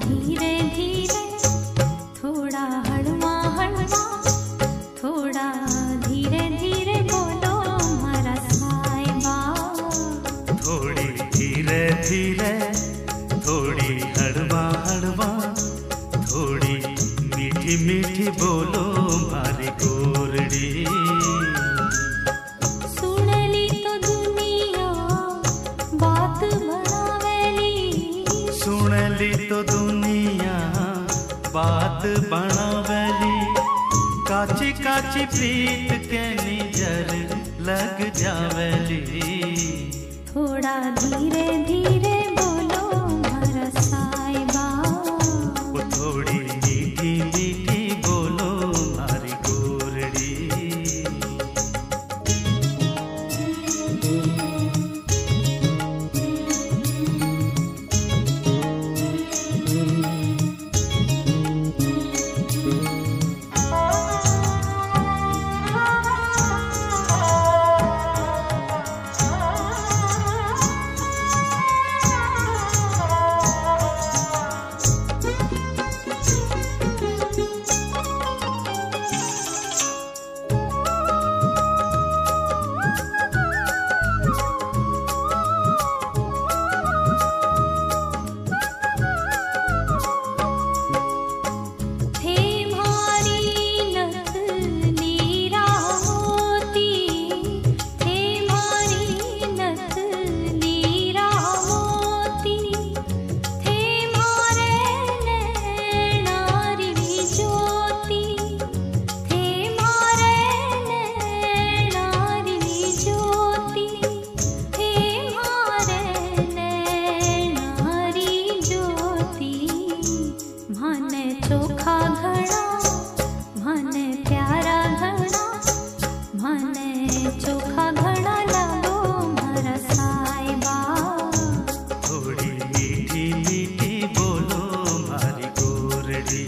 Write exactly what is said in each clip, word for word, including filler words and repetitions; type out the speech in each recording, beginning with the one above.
धीरे धीरे थोड़ा हड़वा हड़वा, थोड़ा धीरे धीरे बोलो मारा साहिबा। थोड़ी धीरे धीरे थोड़ी हड़वा हड़वा, थोड़ी मीठी मीठी बोलो मारी गोरड़ी। सुन ली तो दुनिया बात बनावेली, सुन ली तो दुनिया बात बनावेली। काची काची प्रीत के निजर लग जावेली। थोड़ा धीरे धीरे बोलो मारा साहिबा। वो थोड़ी मीठी मीठी बोलो मारी गोरड़ी। चोखा घड़ा मने प्यारा घड़ा, मने चोखा घड़ा लागो मारा साहिबा। थोड़ी मीठी मीठी बोलो मारी गोरड़ी।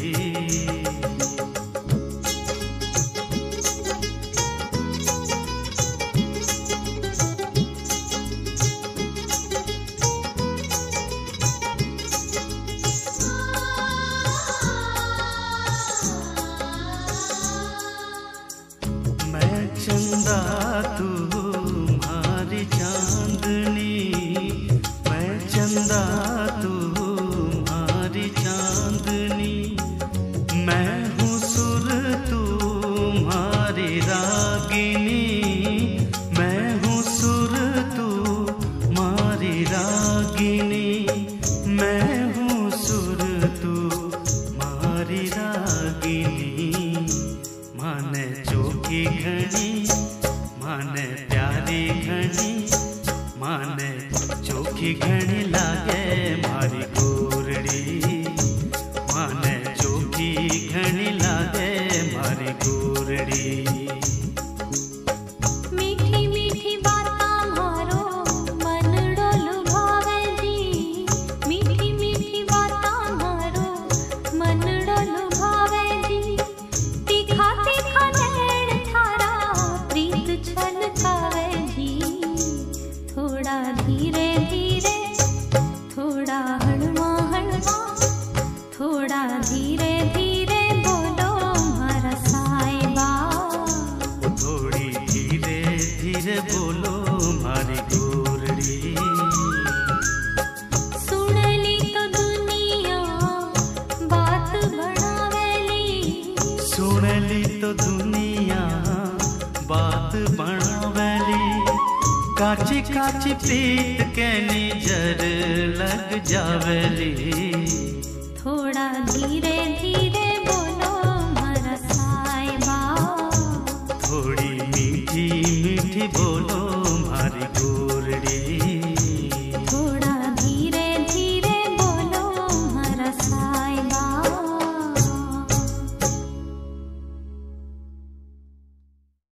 चंदा तुम्हारी चांदनी, मैं चंदा तुम्हारी चांदनी। मैं हूँ सुर तुम्हारी रागिनी, मैं हूँ सुर तुम्हारी रागिनी। मैं हूँ सुर तुम्हारी रागिनी। माने चोखी घनी, माने प्यारी घनी, माने चोखी घनी लागे मारी गोरड़ी। माने चोखी घनी लागे मारी गोरड़ी। मीठी मीठी बाता मारो मनड़ो लुभावे जी, मीठी मीठी बाता मारो मनड़ो लुभावे जी। तीखा तीखा नैन थारा प्रीत छलकावे जी। थोड़ा धीरे धीरे थोड़ा हड़वा हड़वा, थोड़ा धीरे धीरे बोलो मारा साहिबा। थोड़ी धीरे धीरे बोलो मारी गोरड़ी। सुन ली तो दुनिया बात बनावेली, सुन ली तो दुनिया बात बनावेली। काची काची प्रीत के निजर लग जावेली। थोड़ा धीरे धीरे